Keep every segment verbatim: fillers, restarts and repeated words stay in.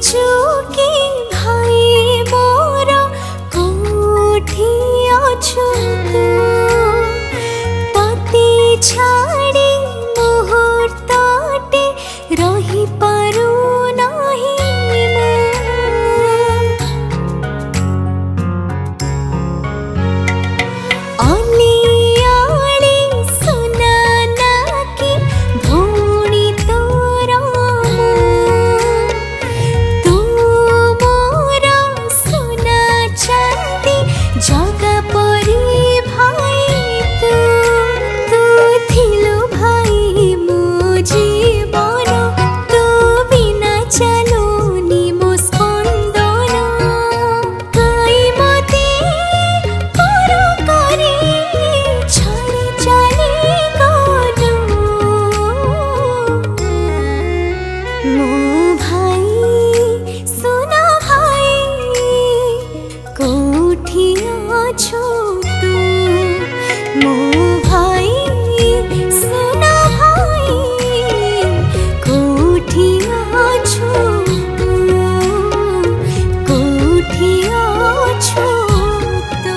चुकी भाई मोर कोठी अछु तू पति छाड़ी मुहूर्तटे रही पारू नाही अलियाली सुना नाकी भौणी तोर तू मोर सुना चांदी जगा परी भाई तू तू थिलु भाई मो जीवन तू बिना चलुनी मो स्पंदन काई मते पर करे छाड़ी चली गलु मो भाई सुना भाई कोठी अछु तू मो भाई सुना भाई कोठी अछु तू कोठी अछु तू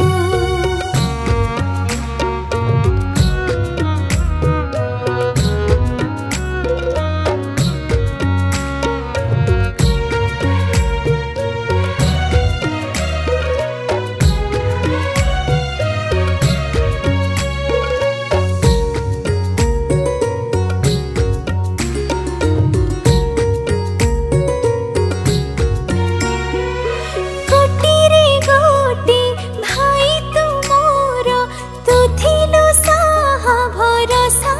गोटी रे गोटी भाई तू मोर तू थिलु साहा भरोसा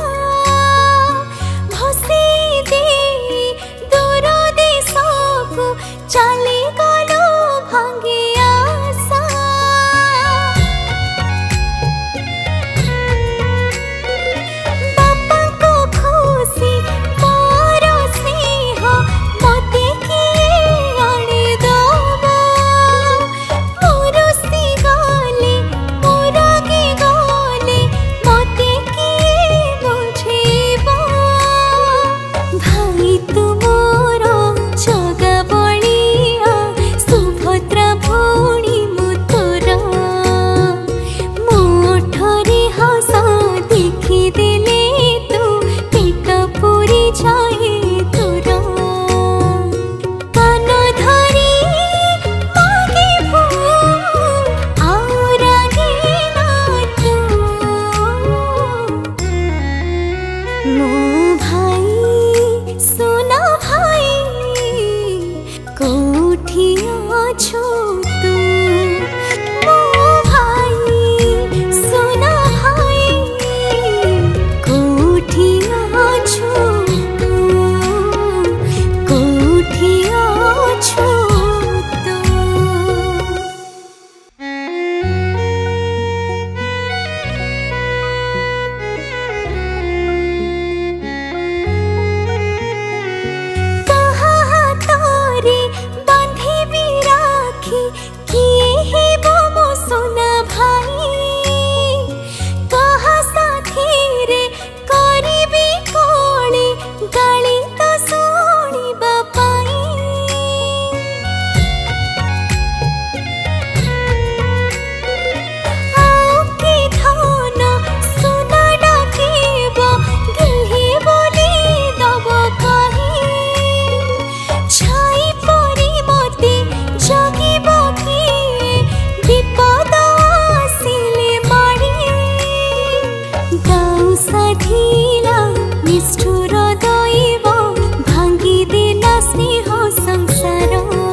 भसे दे दूर देशकु चली गलो भांगे आशा बापा को खुशी मोर स्नेह मते किए आने दबा मुरुसी गले मुरगी गले मते किए बुझेबा भाई तू मोर जगा बलिया सुभद्रा भौणी मु तोर मोठरे हस देखी देले तू पेट पूरी जाए तोर कान धरी मागे भू आउ रागे ना तू मो भाई सुना भाई कोठी अछु तू मो भाई सुना भाई कोठी अछु तू कोठी अछु तू कहा तोरे बांधी भी राखी किए हे वो मो सोना भाई कहा साथी रे करिबी कोळे गाली तो सुनिबा पाई आओ के धन सुना डाकिब गिल्ही बोली दब कही छाई परी मते जगिब किए विपद आसिले माड़ी गाउँ साथिला निष्ठुर दैव भांगी देला स्नेह संसार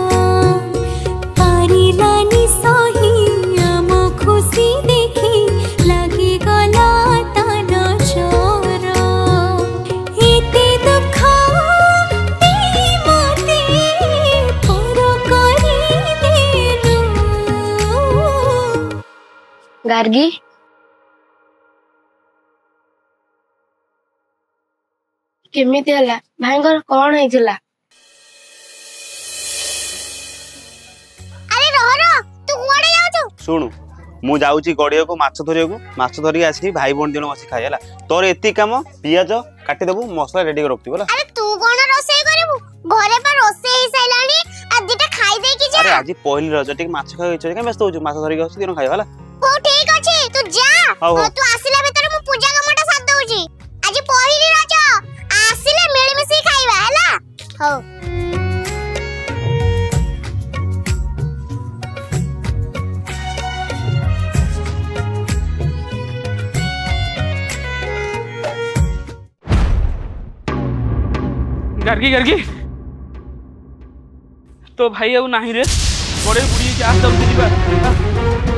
पारिलानी सही आम खुशी देखी लागी गला तान चोर एते दुख दे मते पर करी देलु गार्गी केमिति हला भाईंगर कौन हैथिला अरे रह रह तू कुआडे जाउछु सुनु मु जाऊँगी गड़िया को माछ धरिया को माछ धरिक आसी भाई बहन दिन बस खाई तोर एति काम पियाज काटिदेबू मसला रेडी रखी अरे तू कौन रोषे करू घरे पर रोषे ही साइलानी खाई दे की जा। अरे आज पहली रज टिक माछ खाइ इच्छा के व्यस्त होछु माछ धरि के दिन खाइ वाला। हो ठीक अछि तू जा। हौ, हौ। तू आसिला भीतर मु पूजा कामटा साथ दउची। आज पहली रज आसिले मिली मिसी खाइबा हला। हो गर्गी गर्गी तो भाई अब नहीं रे बड़े बुढ़ी के आस दउची जीवा।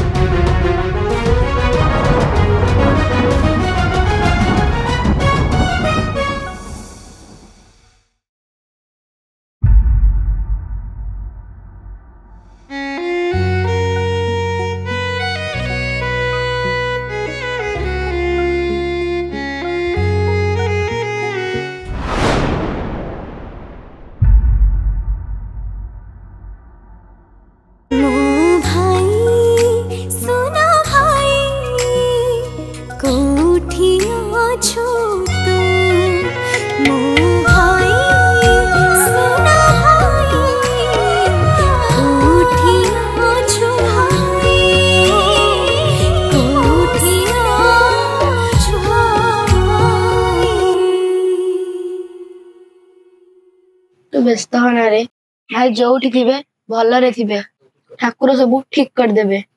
तू व्यस्त होना रे भाई जोठी थिबे भलरे थिबे ठाकुर सब ठीक कर देबे।